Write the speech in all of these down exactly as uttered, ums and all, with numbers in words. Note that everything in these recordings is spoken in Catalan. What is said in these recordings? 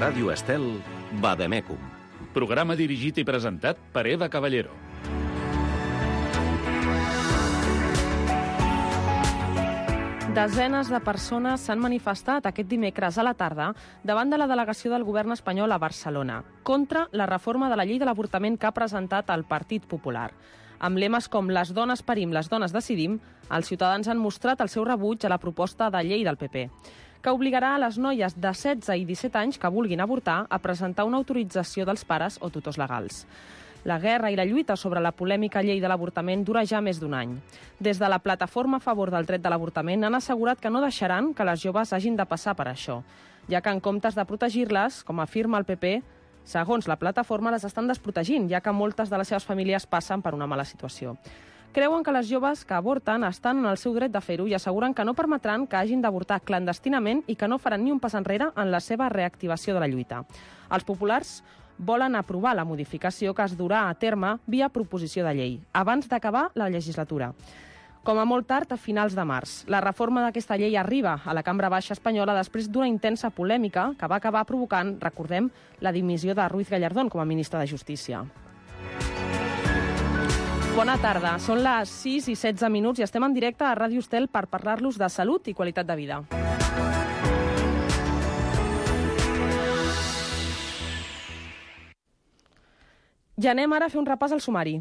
Ràdio Estel, Vademecum. Programa dirigit i presentat per Eva Caballero. Desenes de persones s'han manifestat aquest dimecres a la tarda davant de la delegació del govern espanyol a Barcelona contra la reforma de la llei de l'avortament que ha presentat el Partit Popular. Amb lemes com «Les dones parim, les dones decidim», els ciutadans han mostrat el seu rebuig a la proposta de llei del P P, que obligarà a les noies de setze i disset anys que vulguin avortar a presentar una autorització dels pares o tutors legals. La guerra i la lluita sobre la polèmica llei de l'avortament dura ja més d'un any. Des de la plataforma a favor del dret de l'avortament han assegurat que no deixaran que les joves hagin de passar per això, ja que en comptes de protegir-les, com afirma el P P, segons la plataforma les estan desprotegint, ja que moltes de les seves famílies passen per una mala situació. Creuen que les joves que avorten estan en el seu dret de fer-ho i asseguren que no permetran que hagin d'avortar clandestinament i que no faran ni un pas enrere en la seva reactivació de la lluita. Els populars volen aprovar la modificació que es durà a terme via proposició de llei, abans d'acabar la legislatura. Com a molt tard, a finals de març. La reforma d'aquesta llei arriba a la Cambra Baixa espanyola després d'una intensa polèmica que va acabar provocant, recordem, la dimissió de Ruiz Gallardón com a ministre de Justícia. Bona tarda, són les sis i setze minuts i estem en directe a Ràdio Estel per parlar-los de salut i qualitat de vida. Ja anem ara a fer un repàs al sumari.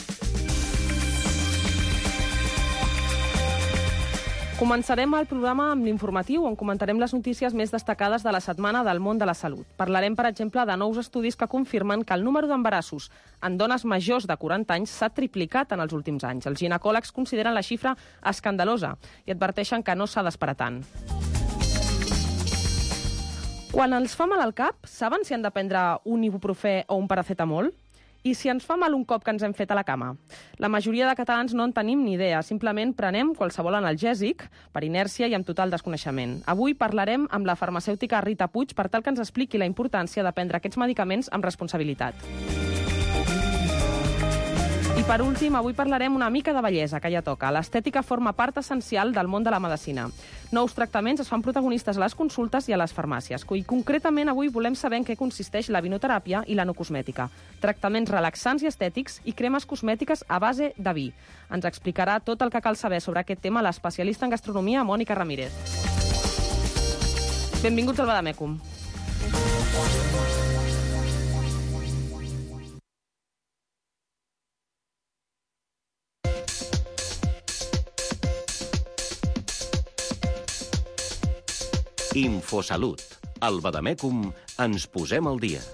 Començarem el programa amb l'informatiu, on comentarem les notícies més destacades de la setmana del món de la salut. Parlarem, per exemple, de nous estudis que confirmen que el número d'embarassos en dones majors de quaranta anys s'ha triplicat en els últims anys. Els ginecòlegs consideren la xifra escandalosa i adverteixen que no s'ha d'esperar tant. Quan els fa mal al cap, saben si han de prendre un ibuprofè o un paracetamol? I si ens fa mal un cop que ens hem fet a la cama? La majoria de catalans no en tenim ni idea, simplement prenem qualsevol analgèsic per inèrcia i amb total desconeixement. Avui parlarem amb la farmacèutica Rita Puig per tal que ens expliqui la importància de prendre aquests medicaments amb responsabilitat. I per últim, avui parlarem una mica de bellesa, que ja toca. L'estètica forma part essencial del món de la medicina. Nous tractaments es fan protagonistes a les consultes i a les farmàcies. I concretament avui volem saber en què consisteix la vinoteràpia i la no cosmètica. Tractaments relaxants i estètics i cremes cosmètiques a base de vi. Ens explicarà tot el que cal saber sobre aquest tema l'especialista en gastronomia Mònica Ramírez. Benvinguts al Vademecum. Infosalut. Al Vademecum ens posem al dia.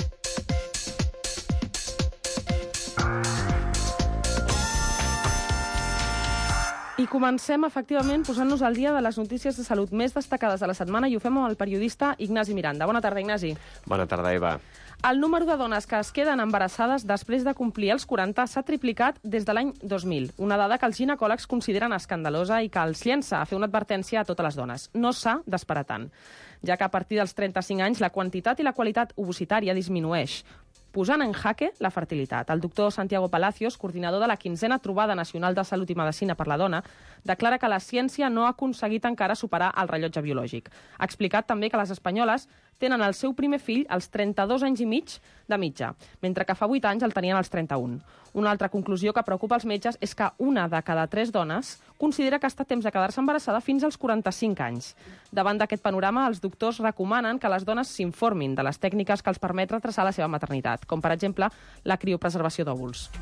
I comencem, efectivament, posant-nos al dia de les notícies de salut més destacades de la setmana i ho fem amb el periodista Ignasi Miranda. Bona tarda, Ignasi. Bona tarda, Eva. El número de dones que es queden embarassades després de complir els quaranta s'ha triplicat des de l'any dos mil, una dada que els ginecòlegs consideren escandalosa i que els llença a fer una advertència a totes les dones. No s'ha d'esperar tant, ja que a partir dels trenta-cinc anys la quantitat i la qualitat ovocitària disminueix, posant en jaque la fertilitat. El doctor Santiago Palacios, coordinador de la quinzena Trobada Nacional de Salut i Medicina per la Dona, declara que la ciència no ha aconseguit encara superar el rellotge biològic. Ha explicat també que les espanyoles tenen el seu primer fill als trenta-dos anys i mig de mitja, mentre que fa vuit anys el tenien als trenta-un. Una altra conclusió que preocupa els metges és que una de cada tres dones considera que està a temps de quedar-se embarassada fins als quaranta-cinc anys. Davant d'aquest panorama, els doctors recomanen que les dones s'informin de les tècniques que els permet retrasar la seva maternitat, com per exemple la criopreservació d'òvuls.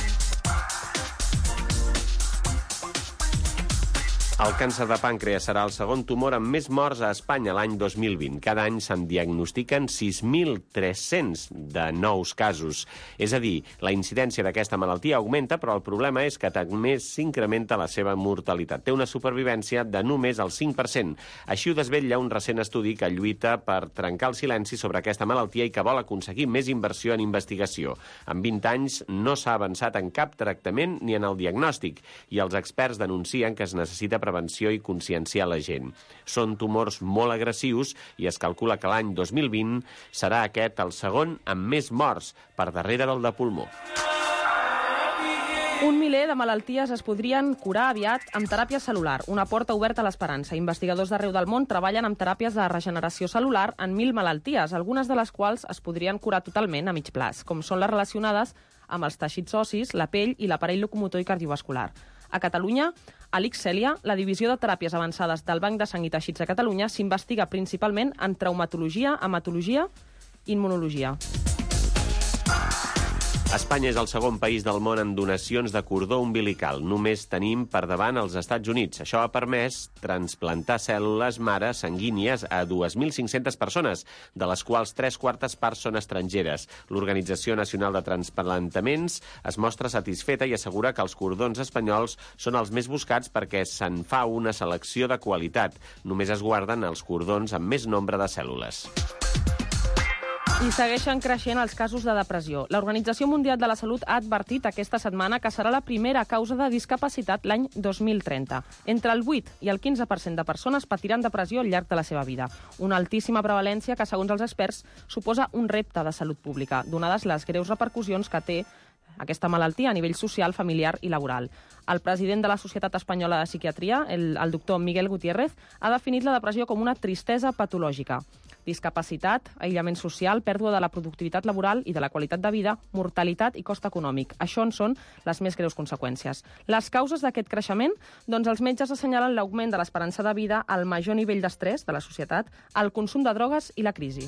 El càncer de pàncreas serà el segon tumor amb més morts a Espanya l'any dos mil vint. Cada any se'n diagnostiquen sis mil tres-cents de nous casos. És a dir, la incidència d'aquesta malaltia augmenta, però el problema és que també s'incrementa la seva mortalitat. Té una supervivència de només el cinc per cent. Així ho desvetlla un recent estudi que lluita per trencar el silenci sobre aquesta malaltia i que vol aconseguir més inversió en investigació. En vint anys no s'ha avançat en cap tractament ni en el diagnòstic i els experts denuncien que es necessita prevenció i conscienciar la gent. Són tumors molt agressius i es calcula que l'any dos mil vint serà aquest el segon amb més morts, per darrere del de pulmó. Un miler de malalties es podrien curar aviat amb teràpia celular, una porta oberta a l'esperança. Investigadors d'arreu del món treballen amb teràpies de regeneració celular en mil malalties, algunes de les quals es podrien curar totalment a mig plaç, com són les relacionades amb els teixits ossis, la pell i l'aparell locomotor i cardiovascular. A Catalunya, a l'I C C-Cèlia, la Divisió de Teràpies Avançades del Banc de Sang i Teixits de Catalunya, s'investiga principalment en traumatologia, hematologia i immunologia. Espanya és el segon país del món en donacions de cordó umbilical. Només tenim per davant els Estats Units. Això ha permès transplantar cèl·lules mare sanguínies a dos mil cinc-centes persones, de les quals tres quartes parts són estrangeres. L'Organització Nacional de Transplantaments es mostra satisfeta i assegura que els cordons espanyols són els més buscats perquè se'n fa una selecció de qualitat. Només es guarden els cordons amb més nombre de cèl·lules. I segueixen creixent els casos de depressió. L'Organització Mundial de la Salut ha advertit aquesta setmana que serà la primera causa de discapacitat l'any dos mil trenta. Entre el vuit i el quinze per cent de persones patiran depressió al llarg de la seva vida. Una altíssima prevalència que, segons els experts, suposa un repte de salut pública, donades les greus repercussions que té aquesta malaltia a nivell social, familiar i laboral. El president de la Societat Espanyola de Psiquiatria, el, el doctor Miguel Gutiérrez, ha definit la depressió com una tristesa patològica. Discapacitat, aïllament social, pèrdua de la productivitat laboral i de la qualitat de vida, mortalitat i cost econòmic. Això en són les més greus conseqüències. Les causes d'aquest creixement? Doncs els metges assenyalen l'augment de l'esperança de vida, el major nivell d'estrès de la societat, el consum de drogues i la crisi.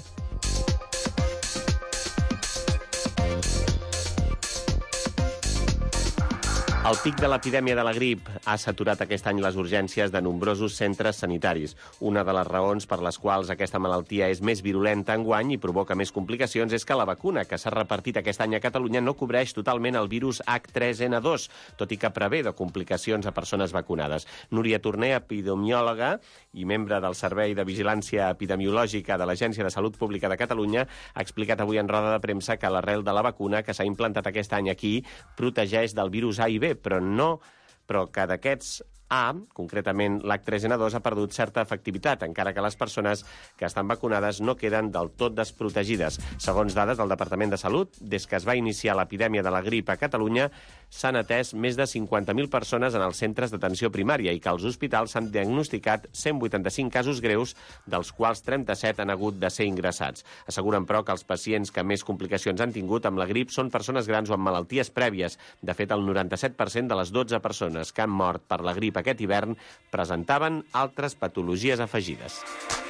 El pic de l'epidèmia de la grip ha saturat aquest any les urgències de nombrosos centres sanitaris. Una de les raons per les quals aquesta malaltia és més virulenta enguany i provoca més complicacions és que la vacuna que s'ha repartit aquest any a Catalunya no cobreix totalment el virus H tres N dos, tot i que prevé de complicacions a persones vacunades. Núria Torner, epidemiòloga i membre del Servei de Vigilància Epidemiològica de l'Agència de Salut Pública de Catalunya, ha explicat avui en roda de premsa que l'arrel de la vacuna que s'ha implantat aquest any aquí protegeix del virus A i B, però no, però que d'aquests A, concretament l'H tres N dos, ha perdut certa efectivitat, encara que les persones que estan vacunades no queden del tot desprotegides. Segons dades del Departament de Salut, des que es va iniciar l'epidèmia de la grip a Catalunya, s'han atès més de cinquanta mil persones en els centres d'atenció primària i que als hospitals s'han diagnosticat cent vuitanta-cinc casos greus, dels quals trenta-set han hagut de ser ingressats. Asseguren, però, que els pacients que més complicacions han tingut amb la grip són persones grans o amb malalties prèvies. De fet, el noranta-set per cent de les dotze persones que han mort per la grip aquest hivern presentaven altres patologies afegides.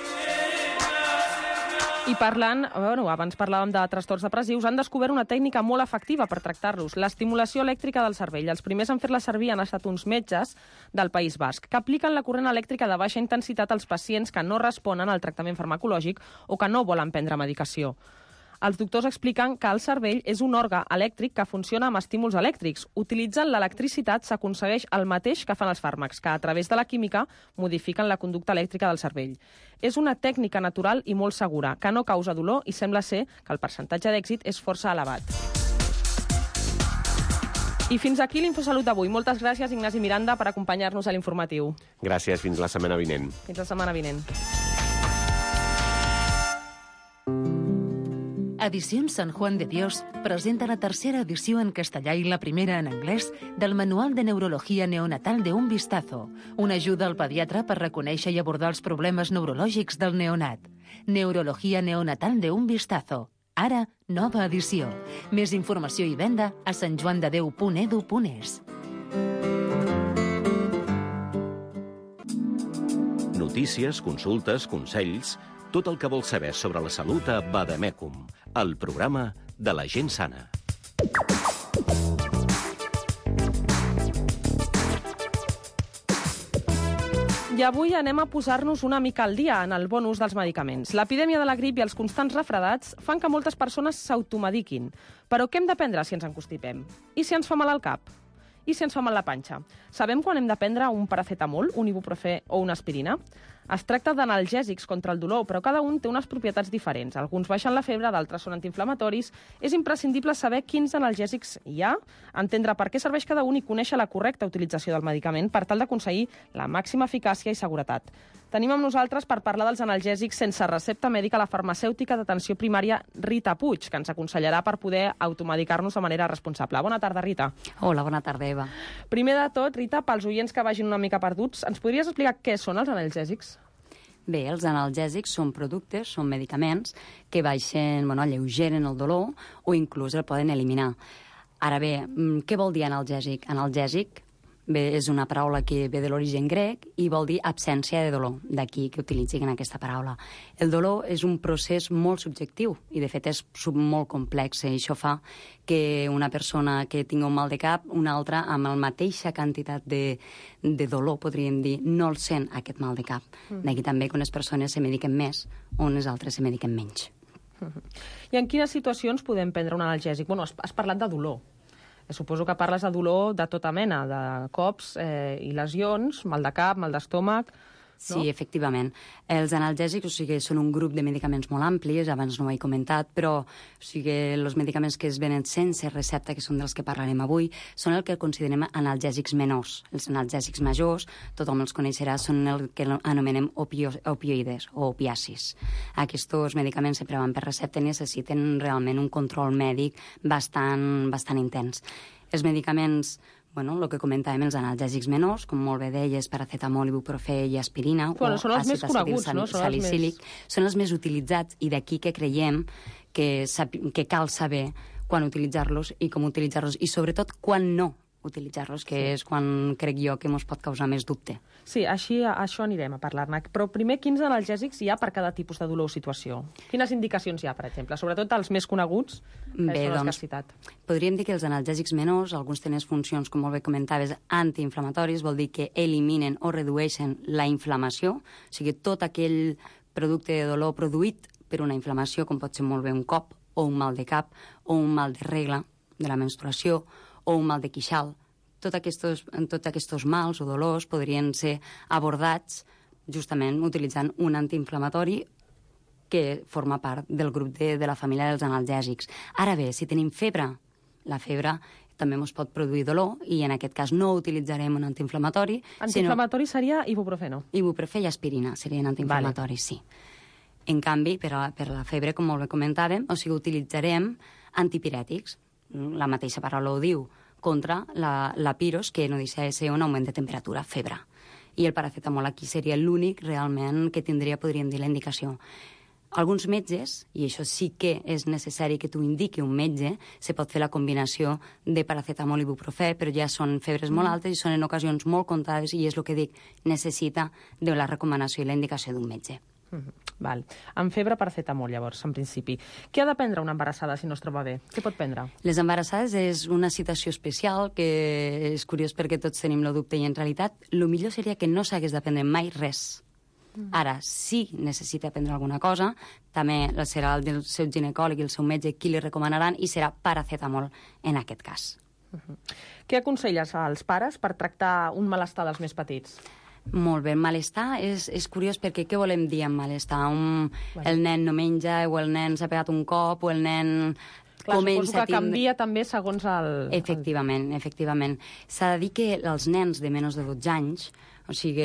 I parlant, bueno, abans parlàvem de trastorns depressius, han descobert una tècnica molt efectiva per tractar-los, l'estimulació elèctrica del cervell. Els primers en fer-la servir han estat uns metges del País Basc, que apliquen la corrent elèctrica de baixa intensitat als pacients que no responen al tractament farmacològic o que no volen prendre medicació. Els doctors expliquen que el cervell és un òrgan elèctric que funciona amb estímuls elèctrics. Utilitzant l'electricitat s'aconsegueix el mateix que fan els fàrmacs, que a través de la química modifiquen la conducta elèctrica del cervell. És una tècnica natural i molt segura, que no causa dolor i sembla ser que el percentatge d'èxit és força elevat. I fins aquí l'Infosalut d'avui. Moltes gràcies, Ignasi Miranda, per acompanyar-nos a l'informatiu. Gràcies, fins la setmana vinent. Fins la setmana vinent. Edicions San Juan de Dios presenta la tercera edició en castellà i la primera en anglès del Manual de Neurología Neonatal de un Vistazo, una ajuda al pediatre per reconèixer i abordar els problemes neurològics del neonat. Neurología Neonatal de un Vistazo. Ara, nova edició. Més informació i venda a santjoandedeu punt edu punt es. Notícies, consultes, consells... Tot el que vols saber sobre la salut a Vademecum, el programa de la gent sana. I avui anem a posar-nos una mica al dia en el bon ús dels medicaments. L'epidèmia de la grip i els constants refredats fan que moltes persones s'automediquin. Però què hem de prendre si ens encostipem? I si ens fa mal al cap? I si ens fa mal la panxa? Sabem quan hem de prendre un paracetamol, un ibuprofè o una aspirina? Es tracta d'analgèsics contra el dolor, però cada un té unes propietats diferents. Alguns baixen la febre, d'altres són antiinflamatoris. És imprescindible saber quins analgèsics hi ha, entendre per què serveix cada un i conèixer la correcta utilització del medicament per tal d'aconseguir la màxima eficàcia i seguretat. Tenim amb nosaltres per parlar dels analgèsics sense recepta mèdica la farmacèutica d'atenció primària Rita Puig, que ens aconsellarà per poder automedicar-nos de manera responsable. Bona tarda, Rita. Hola, bona tarda, Eva. Primer de tot, Rita, pels oients que vagin una mica perduts, ens podries explicar què són els analgèsics? Bé, els analgèsics són productes, són medicaments que baixen, bueno, alleugeren el dolor o inclús el poden eliminar. Ara bé, què vol dir analgèsic? Analgèsic bé, és una paraula que ve de l'origen grec i vol dir absència de dolor, d'aquí que utilitzin aquesta paraula. El dolor és un procés molt subjectiu i, de fet, és molt complex i això fa que una persona que tingui un mal de cap, una altra amb la mateixa quantitat de, de dolor, podríem dir, no el sent aquest mal de cap. Mm. D'aquí també que unes persones se mediquen més o unes altres se mediquen menys. Mm-hmm. I en quines situacions podem prendre un analgèsic? Bueno, has, has parlat de dolor. Suposo que parles de dolor de tota mena, de cops eh, i lesions, mal de cap, mal d'estómac... Sí, no? Efectivament. Els analgèsics, o sigui, són un grup de medicaments molt amplis, abans no ho he comentat, però o sigui, els medicaments que es venen sense recepta, que són dels que parlarem avui, són el que considerem analgèsics menors. Els analgèsics majors, tothom els coneixerà, són el que anomenem opio opioides o opiacis. Aquests medicaments sempre van per recepta i necessiten realment un control mèdic bastant, bastant intens. Els medicaments... Bueno, el que comentàvem, els analgèsics menors, com molt bé deies, paracetamol, ibuprofè i aspirina, bueno, o són els més coneguts, no? Són salicílic, més... són els més utilitzats i d'aquí que creiem que, que cal saber quan utilitzar-los i com utilitzar-los i sobretot quan no utilitzar-los, que sí. És quan crec jo que ens pot causar més dubte. Sí, així, això anirem a parlar-ne. Però primer, quins analgèsics hi ha per cada tipus de dolor o situació? Quines indicacions hi ha, per exemple? Sobretot els més coneguts, que bé, són els doncs, que has citat. Podríem dir que els analgèsics menors, alguns tenen funcions, com molt bé comentaves, antiinflamatoris, vol dir que eliminen o redueixen la inflamació, o sigui, tot aquell producte de dolor produït per una inflamació, com pot ser molt bé un cop, o un mal de cap, o un mal de regla de la menstruació, o un mal de queixal. Tots aquests, tots aquests mals o dolors podrien ser abordats justament utilitzant un antiinflamatori que forma part del grup de, de la família dels analgèsics. Ara bé, si tenim febre, la febre també ens pot produir dolor i en aquest cas no utilitzarem un antiinflamatori. Antiinflamatori sinó... seria ibuprofeno? Ibuprofè i aspirina serien antiinflamatoris, vale. Sí. En canvi, per a, per a la febre, com molt bé comentàvem, o sigui, utilitzarem antipirètics. La mateixa paraula ho diu, contra la, la piros, que no deixa de ser un augment de temperatura, febre. I el paracetamol aquí seria l'únic realment que tindria, podríem dir, la indicació. Alguns metges, i això sí que és necessari que t'ho indiqui un metge, se pot fer la combinació de paracetamol i ibuprofè, però ja són febres molt altes i són en ocasions molt comptades i és el que dic, necessita de la recomanació i la indicació d'un metge. Mm-hmm. Val. En febre, paracetamol, llavors, en principi. Què ha de prendre una embarassada si no es troba bé? Què pot prendre? Les embarassades és una situació especial que és curiós perquè tots tenim el dubte i en realitat el millor seria que no s'hagués de prendre mai res. Mm. Ara, si necessita prendre alguna cosa, també serà el del seu ginecòleg i el seu metge qui li recomanaran i serà paracetamol en aquest cas. Mm-hmm. Què aconselles als pares per tractar un malestar dels més petits? Molt bé, el malestar és, és curiós perquè què volem dir amb malestar? Un, bueno. El nen no menja, o el nen s'ha pegat un cop, o el nen... Clar, suposo que canvia també segons el... Efectivament, efectivament. S'ha de dir que els nens de menys de dotze anys, o sigui,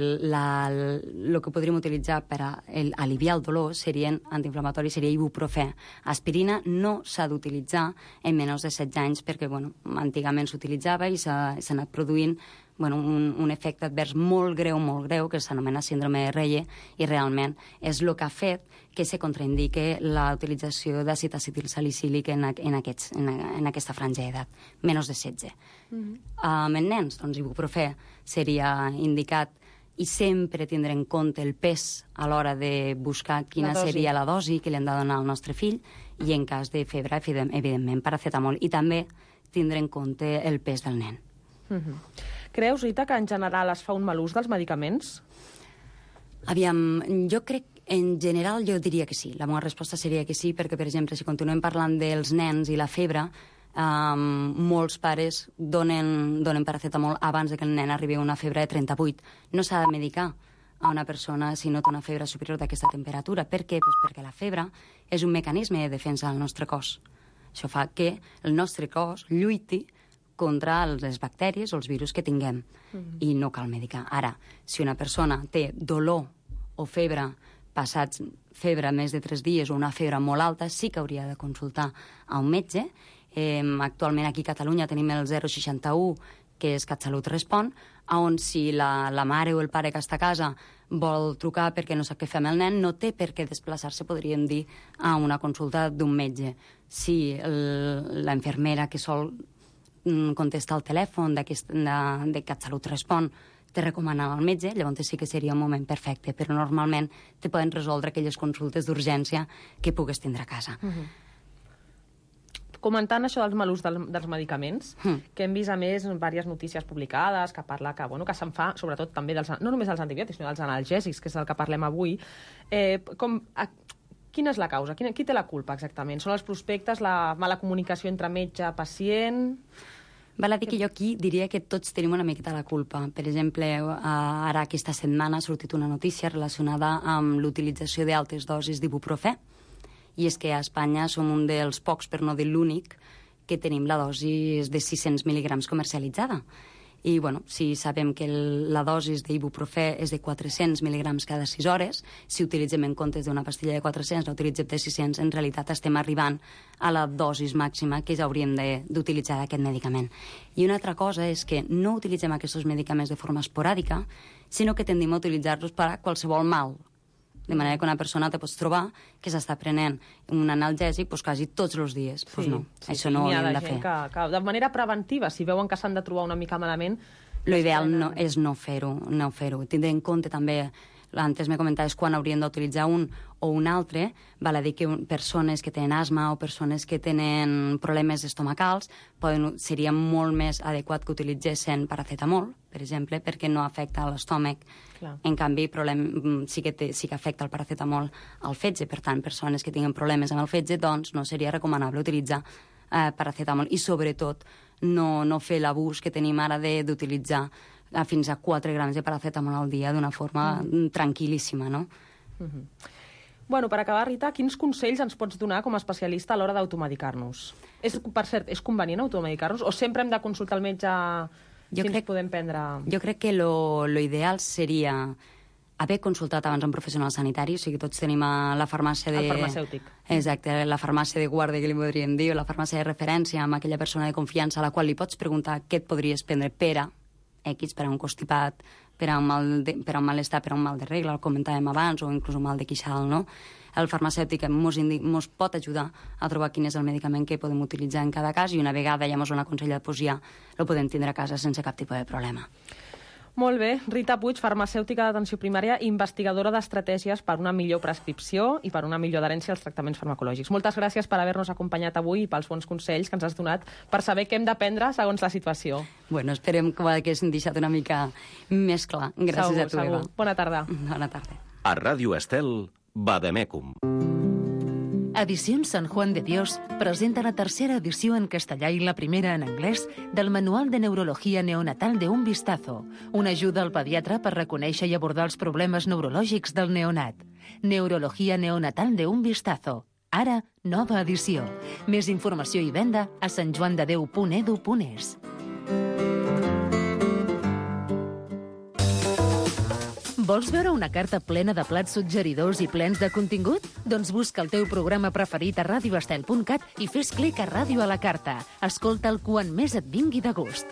el que podríem utilitzar per a el, aliviar el dolor serien antiinflamatoris, seria ibuprofè. Aspirina no s'ha d'utilitzar en menys de setze anys perquè, bueno, antigament s'utilitzava i s'ha anat produint bueno, un, un efecte advers molt greu, molt greu, que s'anomena síndrome de Reye, i realment és el que ha fet que se contraindique la utilització d'àcid acetilsalicílic en, en, aquests, en, en aquesta franja d'edat, menys de setze. Mm-hmm. Um, en nens, doncs, ibuprofè seria indicat i sempre tindre en compte el pes a l'hora de buscar quina la seria la dosi que li hem de donar al nostre fill i en cas de febre, evidentment, paracetamol. I també tindre en compte el pes del nen. Mm-hmm. Creus, Rita, que en general es fa un mal ús dels medicaments? Aviam, jo crec, en general, jo diria que sí. La meva resposta seria que sí, perquè, per exemple, si continuem parlant dels nens i la febre, um, molts pares donen, donen paracetamol abans de que el nen arribi a una febre de trenta-vuit. No s'ha de medicar a una persona si nota una febre superior d'aquesta temperatura. Per què? Pues perquè la febre és un mecanisme de defensa del nostre cos. Això fa que el nostre cos lluiti contra les bacteris o els virus que tinguem, mm-hmm. i no cal medicar. Ara, si una persona té dolor o febre passats febre més de tres dies o una febre molt alta, sí que hauria de consultar a un metge. Eh, actualment aquí a Catalunya tenim el zero seixanta-u, que és CatSalut Respon, on si la, la mare o el pare que està a casa vol trucar perquè no sap què fer amb el nen, no té per què desplaçar-se, podríem dir, a una consulta d'un metge. Si la infermera que sol contestar al telèfon de, de CatSalut Respon te recomana al metge, llavors sí que seria un moment perfecte, però normalment te poden resoldre aquelles consultes d'urgència que pugues tindre a casa. Uh-huh. Comentant això dels mal ús del, dels medicaments, mm. que hem vist, a més, diverses notícies publicades que parla que, bueno, que se'n fa, sobretot també, dels, no només dels antibiòtics, sinó dels analgèsics, que és del que parlem avui. Eh, com, a, quina és la causa? Quina, qui té la culpa, exactament? Són els prospectes, la mala comunicació entre metge-pacient? Val a dir que jo aquí diria que tots tenim una miqueta la culpa. Per exemple, ara aquesta setmana ha sortit una notícia relacionada amb l'utilització d'altes dosis d'ibuprofè, i és que a Espanya som un dels pocs, per no dir l'únic, que tenim la dosi de sis-cents mil·ligrams comercialitzada. I, bueno, si sabem que el, la dosi d'ibuprofè és de quatre-cents mil·ligrams cada sis hores, si utilitzem en comptes d'una pastilla de quatre-cents, l'utilitzem de sis-cents, en realitat estem arribant a la dosi màxima que hauríem d'utilitzar d'aquest medicament. I una altra cosa és que no utilitzem aquests medicaments de forma esporàdica, sinó que tendim a utilitzar-los per a qualsevol mal. De manera que una persona te pots trobar que s'està prenent un analgèsic pues, quasi tots els dies. Pues sí, no, sí, això sí, no ho hauríem de fer. Que, que, de manera preventiva, si veuen que s'han de trobar una mica malament... Lo ideal no, és no fer-ho, no fer-ho. Tindre en compte també, antes me comentaves quan haurien d'utilitzar un o un altre, val a dir que persones que tenen asma o persones que tenen problemes estomacals poden, seria molt més adequat que utilitzessin paracetamol, per exemple, perquè no afecta l'estómac. En canvi, problem, sí, que té, sí que afecta el paracetamol al fetge. Per tant, persones que tinguen problemes amb el fetge, doncs no seria recomanable utilitzar eh, paracetamol. I, sobretot, no, no fer l'abús que tenim ara d'utilitzar eh, fins a quatre grams de paracetamol al dia d'una forma mm. tranquil·líssima, no? Mm-hmm. Bueno, per acabar, Rita, quins consells ens pots donar com a especialista a l'hora d'automedicar-nos? És, per cert, és convenient automedicar-nos o sempre hem de consultar el metge... Jo crec, podem prendre... jo crec que lo, lo ideal seria haver consultat abans un professional sanitari, o sigui, tots tenim a la farmàcia de... El farmacèutic. Exacte, la farmàcia de guàrdia, que li podríem dir, o la farmàcia de referència, amb aquella persona de confiança a la qual li pots preguntar què et podries prendre per a X, per a un constipat, per a un, mal de, per a un malestar, per a un mal de regla, el comentàvem abans, o inclús un mal de queixal, no? El farmacèutic mos, mos pot ajudar a trobar quin és el medicament que podem utilitzar en cada cas i una vegada ja mos ho han aconsellat, doncs ja el podem tindre a casa sense cap tipus de problema. Molt bé. Rita Puig, farmacèutica d'atenció primària, investigadora d'estratègies per una millor prescripció i per una millor adherència als tractaments farmacològics. Moltes gràcies per haver-nos acompanyat avui i pels bons consells que ens has donat per saber què hem de prendre segons la situació. Bueno, esperem que ho haguéssim deixat una mica més clar. Gràcies segur, a tu, segur. Eva. Bona tarda. Bona tarda. A Ràdio Estel, Vademecum. Edicions San Juan de Dios presenta la tercera edició en castellà i la primera en anglès del Manual de Neurologia Neonatal de un Vistazo, una ajuda al pediatre per reconèixer i abordar els problemes neurològics del neonat. Neurologia Neonatal de un Vistazo. Ara, nova edició. Més informació i venda a santjoandedeu punt edu punt es. Vols veure una carta plena de plats suggeridors i plens de contingut? Doncs busca el teu programa preferit a radio estel punt cat i fes clic a Ràdio a la Carta. Escolta'l quan més et vingui de gust.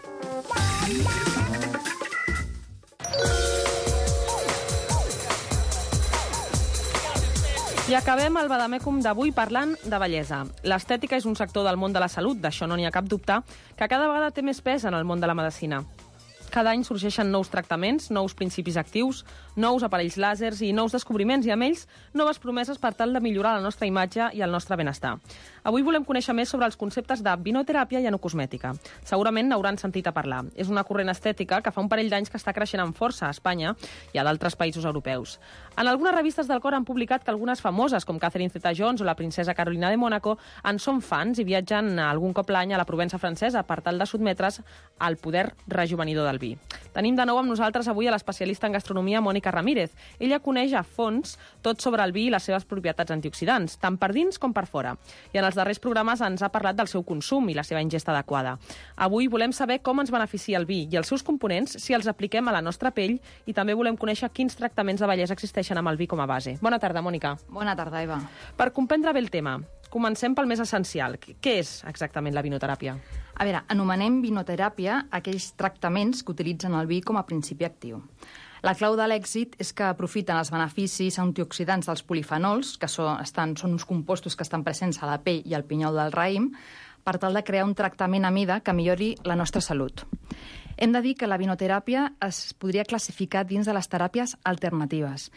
I acabem el Vademecum d'avui parlant de bellesa. L'estètica és un sector del món de la salut, d'això no n'hi ha cap dubte, que cada vegada té més pes en el món de la medicina. Cada any sorgeixen nous tractaments, nous principis actius, nous aparells làsers i nous descobriments i amb ells noves promeses per tal de millorar la nostra imatge i el nostre benestar. Avui volem conèixer més sobre els conceptes de vinoteràpia i anocosmètica. Segurament n'hauran sentit a parlar. És una corrent estètica que fa un parell d'anys que està creixent amb força a Espanya i a d'altres països europeus. En algunes revistes del cor han publicat que algunes famoses, com Catherine Zeta-Jones o la princesa Carolina de Mònaco, en són fans i viatgen algun cop l'any a la Provença francesa per tal de sotmetre's al poder rejuvenidor del vi. Tenim de nou amb nosaltres avui a l'especialista en gastronomia Mònica Ramírez. Ella coneix a fons tot sobre el vi i les seves propietats antioxidants, tant per dins com per fora. I en els darrers programes ens ha parlat del seu consum i la seva ingesta adequada. Avui volem saber com ens beneficia el vi i els seus components si els apliquem a la nostra pell, i també volem conèixer quins tractaments de bellesa existeixen amb el vi com a base. Bona tarda, Mònica. Bona tarda, Eva. Per comprendre bé el tema, comencem pel més essencial. Què és exactament la vinoteràpia? A veure, anomenem vinoteràpia aquells tractaments que utilitzen el vi com a principi actiu. La clau de l'èxit és que aprofiten els beneficis antioxidants dels polifenols, que són, estan, són uns compostos que estan presents a la pell i al pinyol del raïm, per tal de crear un tractament a mida que millori la nostra salut. Hem de dir que la vinoteràpia es podria classificar dins de les teràpies alternatives.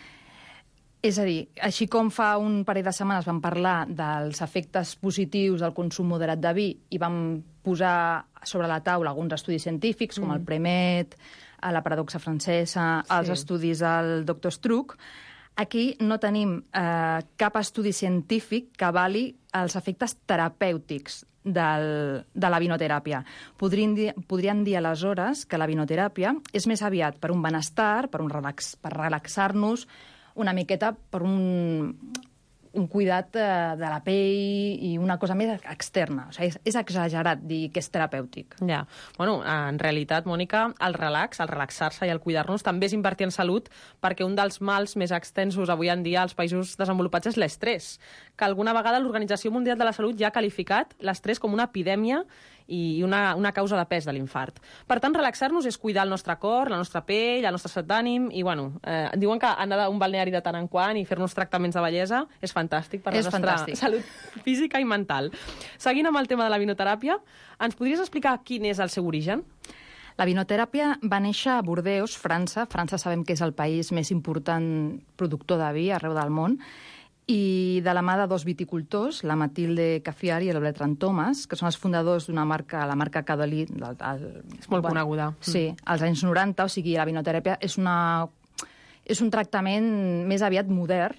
És a dir, així com fa un parell de setmanes vam parlar dels efectes positius del consum moderat de vi i vam posar sobre la taula alguns estudis científics, com mm. el Premet, la paradoxa francesa, sí. els estudis del doctor Struck, aquí no tenim eh, cap estudi científic que avali els efectes terapèutics del, de la vinoteràpia. Podríem dir, podríem dir aleshores que la vinoteràpia és més aviat per un benestar, per, un relax, per relaxar-nos, una miqueta per un, un cuidat de, de la pell i una cosa més externa. O sigui, és, és exagerat dir que és terapèutic. Ja. Bueno, en realitat, Mònica, el relax, el relaxar-se i el cuidar-nos també és invertir en salut, perquè un dels mals més extensos avui en dia als països desenvolupats és l'estrès, que alguna vegada l'Organització Mundial de la Salut ja ha qualificat l'estrès com una epidèmia i una, una causa de pes de l'infart. Per tant, relaxar-nos és cuidar el nostre cor, la nostra pell, el nostre estat d'ànim, i bueno, eh, diuen que anar a un balneari de tant en quant i fer-nos tractaments de bellesa és fantàstic per és la nostra fantàstic. salut física i mental. Seguint amb el tema de la vinoteràpia, ens podries explicar quin és el seu origen? La vinoteràpia va néixer a Bordeus, França. França sabem que és el país més important productor de vi arreu del món, i de la mà de dos viticultors, la Matilde Cafiari i el Bertrand Thomas, que són els fundadors d'una marca, la marca Caudalie. El, el, és molt bueno, coneguda. Sí, als anys noranta, o sigui, la vinoteràpia és, una, és un tractament més aviat modern,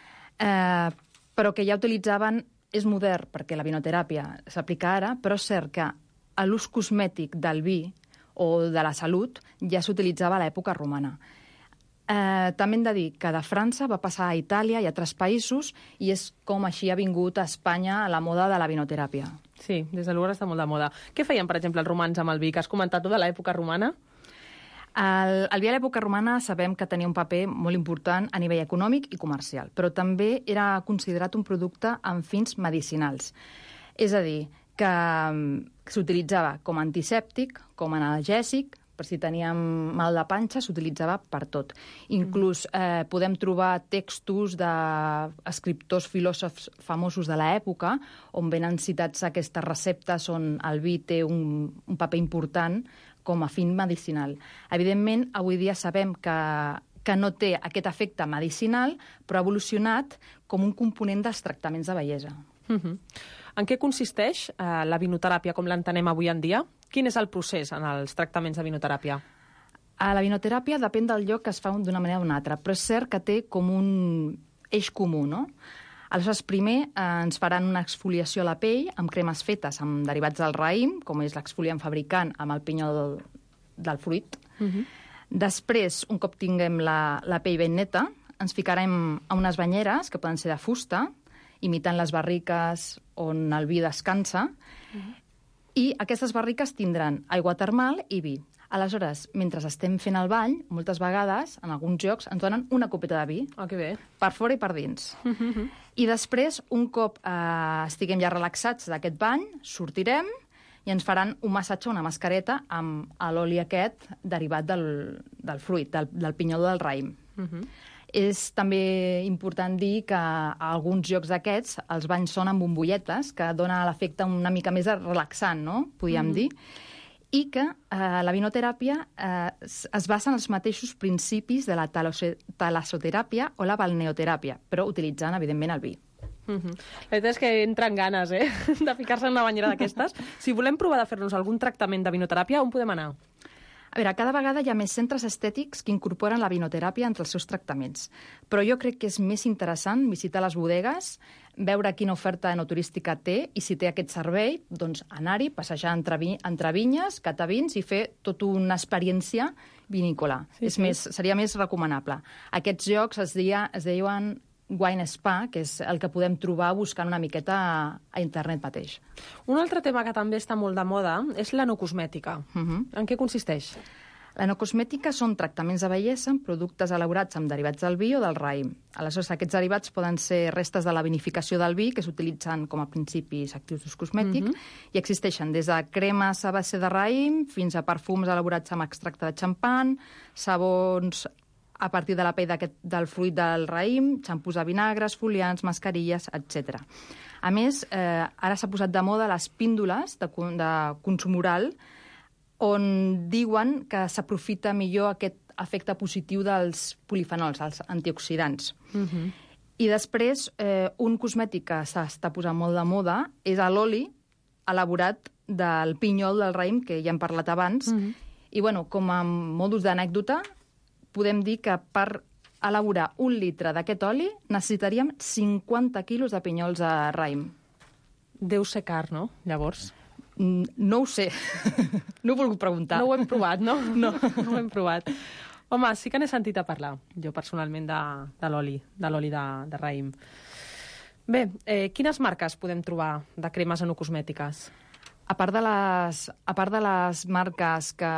eh, però que ja utilitzaven, és modern perquè la vinoteràpia s'aplica ara, però és cert que a l'ús cosmètic del vi o de la salut ja s'utilitzava a l'època romana. Eh, també hem de dir que de França va passar a Itàlia i a altres països, i és com així ha vingut a Espanya la moda de la vinoteràpia. Sí, des de lugar està molt de moda. Què feien, per exemple, els romans amb el vi, que has comentat tu de l'època romana? El, el vi a l'època romana sabem que tenia un paper molt important a nivell econòmic i comercial, però també era considerat un producte amb fins medicinals. És a dir, que s'utilitzava com a antisèptic, com a analgèsic, per si teníem mal de panxa, s'utilitzava per tot. Inclús eh, podem trobar textos d'escriptors filòsofs famosos de l'època on venen citats aquestes receptes on el vi té un, un paper important com a fin medicinal. Evidentment, avui dia sabem que, que no té aquest efecte medicinal, però ha evolucionat com un component dels tractaments de bellesa. Uh-huh. En què consisteix eh, la vinoteràpia com l'entenem avui en dia? Quin és el procés en els tractaments de vinoteràpia? A la vinoteràpia depèn del lloc que es fa d'una manera o d'una altra, però és cert que té com un eix comú, no? Aleshores, primer eh, ens faran una exfoliació a la pell amb cremes fetes amb derivats del raïm, com és l'exfoliant fabricant amb el pinyol del, del fruit. Uh-huh. Després, un cop tinguem la, la pell ben neta, ens ficarem a unes banyeres, que poden ser de fusta, imitant les barriques on el vi descansa, uh-huh. i aquestes barriques tindran aigua termal i vi. Aleshores, mentre estem fent el bany, moltes vegades, en alguns llocs, ens donen una copeta de vi. Oh, que bé. Per fora i per dins. Uh-huh. I després, un cop eh, estiguem ja relaxats d'aquest bany, sortirem i ens faran un massatge, una mascareta, amb l'oli aquest derivat del, del fruit, del, del pinyol del raïm. Uh-huh. És també important dir que a alguns llocs d'aquests els banys són amb bombolletes, que dona l'efecte una mica més relaxant, no? Podríem mm. dir. I que eh, la vinoteràpia eh, es basa en els mateixos principis de la talassoteràpia o la balneoteràpia, però utilitzant, evidentment, el vi. Mm-hmm. La veritat és que entren ganes, eh?, de ficar-se en una banyera d'aquestes. Si volem provar de fer-nos algun tractament de vinoteràpia, on podem anar? A veure, cada vegada hi ha més centres estètics que incorporen la vinoteràpia entre els seus tractaments. Però jo crec que és més interessant visitar les bodegues, veure quina oferta enoturística té i si té aquest servei, doncs anar-hi, passejar entre, vi entre vinyes, catar vins i fer tota una experiència vinícola. Sí, és sí. Més, seria més recomanable. Aquests llocs es, deia, es deien Wine Spa, que és el que podem trobar buscant una miqueta a, a internet mateix. Un altre tema que també està molt de moda és l'enocosmètica. Uh-huh. En què consisteix? L'enocosmètica són tractaments de bellesa amb productes elaborats amb derivats del vi o del raïm. Aleshores, aquests derivats poden ser restes de la vinificació del vi, que s'utilitzen com a principis actius d'ús cosmètic, uh-huh. i existeixen des de cremes a base de raïm fins a perfums elaborats amb extracte de xampan, sabons a partir de la pell del fruit del raïm, xampús de vinagres, foliants, mascarilles, etcètera. A més, eh, ara s'ha posat de moda les píndoles de, de consum oral, on diuen que s'aprofita millor aquest efecte positiu dels polifenols, els antioxidants. Uh-huh. I després, eh, un cosmètic que s'està posant molt de moda és l'oli elaborat del pinyol del raïm, que ja hem parlat abans. Uh-huh. I, bueno, com a modus d'anècdota, podem dir que per elaborar un litre d'aquest oli necessitaríem cinquanta quilos de pinyols de raïm. Deu ser car, no? Llavors... No ho sé. No he volgut preguntar. No ho hem provat, no? No. No ho hem provat. Home, sí que n'he sentit a parlar, jo personalment, de, de l'oli, de l'oli de, de raïm. Bé, eh, quines marques podem trobar de cremes enocosmètiques? A part de les, a part de les marques que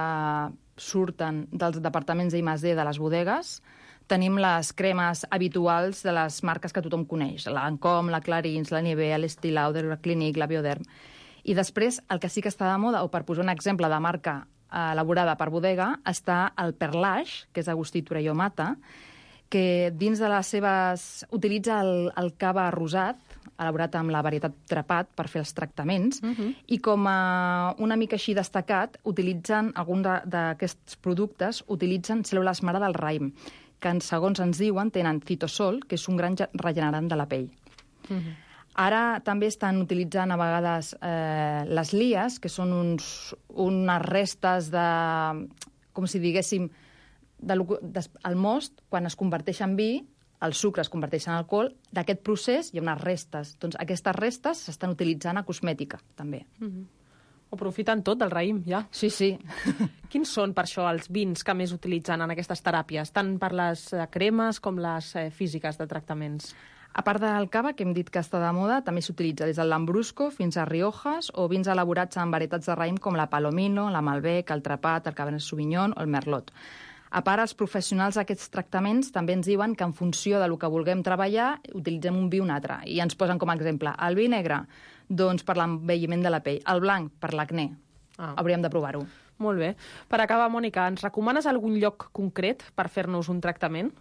surten dels departaments d'I més D de les bodegues, tenim les cremes habituals de les marques que tothom coneix, la Lancôme, la Clarins, la Nivea, l'Estée Lauder, la Clinique, la Bioderm. I després, el que sí que està de moda, o per posar un exemple de marca eh, elaborada per bodega, està el Perlage, que és Agustí Torelló Mata, que dins de les seves... utilitza el, el cava rosat, elaborat amb la varietat trepat per fer els tractaments, uh-huh. i com a una mica així destacat, utilitzen, alguns d'aquests productes utilitzen cèl·lules mare del raïm, que segons ens diuen tenen citosol, que és un gran regenerant de la pell. Uh-huh. Ara també estan utilitzant a vegades eh, les lies, que són uns, unes restes de, com si diguéssim, de, de, el most, quan es converteix en vi, el sucre es converteix en alcohol, d'aquest procés hi ha unes restes. Doncs aquestes restes s'estan utilitzant a cosmètica, també. Mm-hmm. Ho aprofiten tot del raïm, ja. Sí, sí. Quins són, per això, els vins que més utilitzen en aquestes teràpies, tant per les cremes com les eh, físiques de tractaments? A part del cava, que hem dit que està de moda, també s'utilitza des del Lambrusco fins a Riojas o vins elaborats amb varietats de raïm com la Palomino, la Malbec, el Trepat, el Cabernet Sauvignon o el Merlot. A part, els professionals d'aquests tractaments també ens diuen que en funció del que vulguem treballar, utilitzem un vi o un altre. I ens posen com a exemple el vi negre, doncs per l'envelliment de la pell, el blanc per l'acné. Ah. Hauríem de provar-ho. Molt bé. Per acabar, Mònica, ens recomanes algun lloc concret per fer-nos un tractament?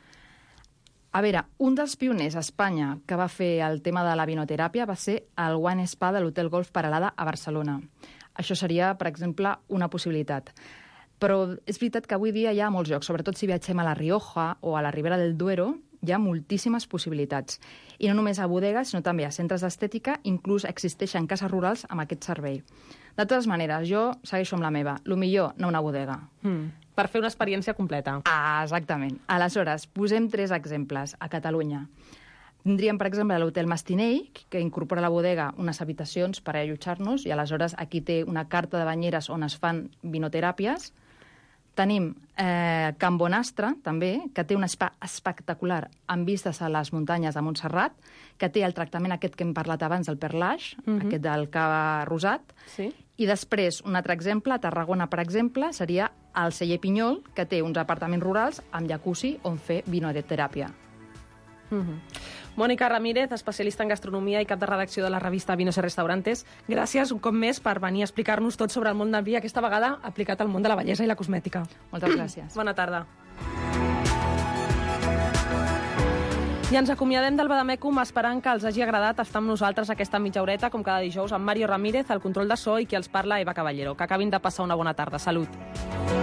A veure, un dels pioners a Espanya que va fer el tema de la vinoteràpia va ser el Wine Spa de l'Hotel Golf Peralada a Barcelona. Això seria, per exemple, una possibilitat. Però és veritat que avui dia hi ha molts llocs, sobretot si viatgem a la Rioja o a la Ribera del Duero, hi ha moltíssimes possibilitats. I no només a bodegues, sinó també a centres d'estètica, inclús existeixen cases rurals amb aquest servei. De totes maneres, jo segueixo amb la meva. Lo millor, no una bodega. Mm. Per fer una experiència completa. Ah, exactament. Aleshores, posem tres exemples a Catalunya. Tindríem, per exemple, l'Hotel Mastinell, que incorpora a la bodega unes habitacions per allotjar-nos, i aleshores aquí té una carta de banyeres on es fan vinoteràpies. Tenim eh, Can Bonastre, també, que té un spa espectacular amb vistes a les muntanyes de Montserrat, que té el tractament aquest que hem parlat abans, del Perlage, uh-huh. aquest del cava rosat. Sí. I després, un altre exemple, a Tarragona, per exemple, seria el Celler Pinyol, que té uns apartaments rurals amb jacuzzi on fer vinoteràpia. Uh-huh. Mònica Ramírez, especialista en gastronomia i cap de redacció de la revista Vinos y Restaurantes, gràcies un cop més per venir a explicar-nos tot sobre el món del vi, aquesta vegada aplicat al món de la bellesa i la cosmètica. Moltes gràcies. Bona tarda. I ens acomiadem del Vademecum esperant que els hagi agradat estar amb nosaltres aquesta mitja horeta, com cada dijous, amb Mario Ramírez, el control de so, i qui els parla, Eva Caballero. Que acabin de passar una bona tarda. Salut.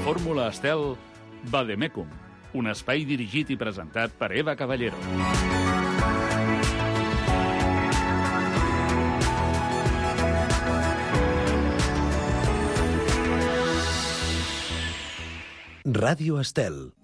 Fórmula Estel Vademecum, un espai dirigit i presentat per Eva Caballero. Ràdio Estel.